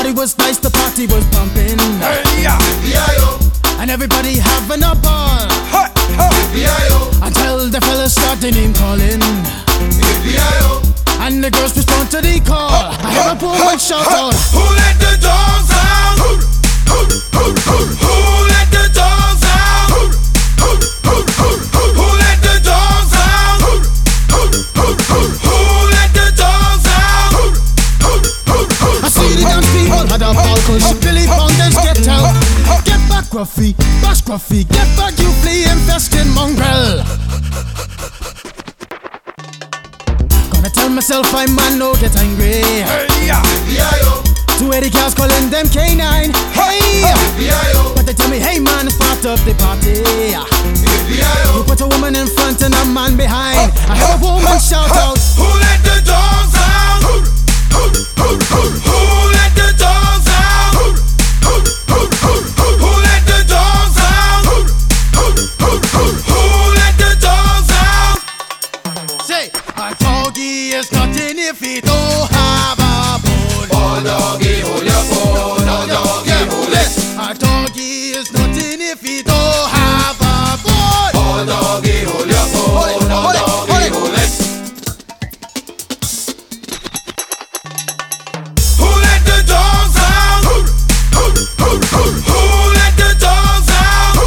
Everybody was nice, the party was pumping. Hey, yeah. And everybody having a ball. Hey, hey. Until the fellas started name calling. And the girls respond to the call. I hear a woman shout out, who let the dogs out? Who let the dogs out? Who let the dogs out? Who let the dogs out? I see the dance people had a ball, cause Billy Fountains get out. Get back, Gruffy, bash Gruffy, get back, you flea infested mongrel. Gonna tell myself I man no get angry. Hey, yeah. 280 cars calling them K9. Hey, but they tell me, hey man, it's part of the party. You put a woman in front and a man behind. I heard a woman shout out, who let the dogs out? Who let the dogs out? Who let the dogs out? Who let the dogs out? say, a doggy is nothing if he don't have a bone. Oh doggy, hold your bone. Oh doggy, hold it. A doggy is nothing if he don't have a bone. Oh doggy, hold your bone. Oh doggy, hold it. Who let the dogs out? Who let the dogs out?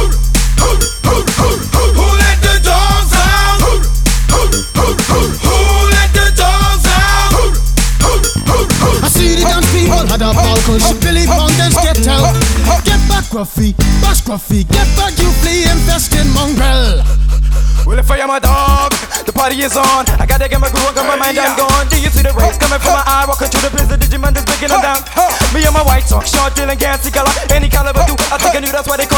Who let the dogs out? Who let the dogs out? I see the dance people had a ball, cause Billy Fountains get out. Get back, Gruffy, bash Gruffy, get back, you flea infested mongrel. Well, if I am a dog, the party is on. I gotta get my groove on, got my mind, I'm gone. Do you see the rays coming from my eye? Walking through the prison, Digimon is breaking them down. Me and my white talk, short, dealing, gassy color, any caliber do. I think I knew that's why they